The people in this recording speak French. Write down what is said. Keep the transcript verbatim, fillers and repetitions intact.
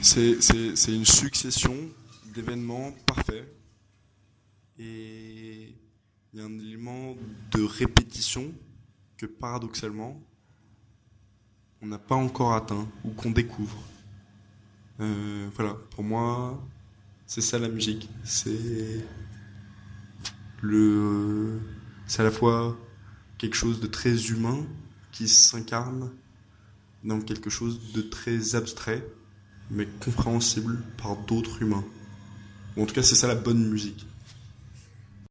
C'est, c'est, c'est une succession d'événements parfaits. Et il y a un élément de répétition que paradoxalement, on n'a pas encore atteint ou qu'on découvre. Euh, voilà, pour moi, c'est ça la musique. C'est le, c'est à la fois quelque chose de très humain qui s'incarne dans quelque chose de très abstrait, mais compréhensible par d'autres humains. Ou en tout cas, c'est ça la bonne musique.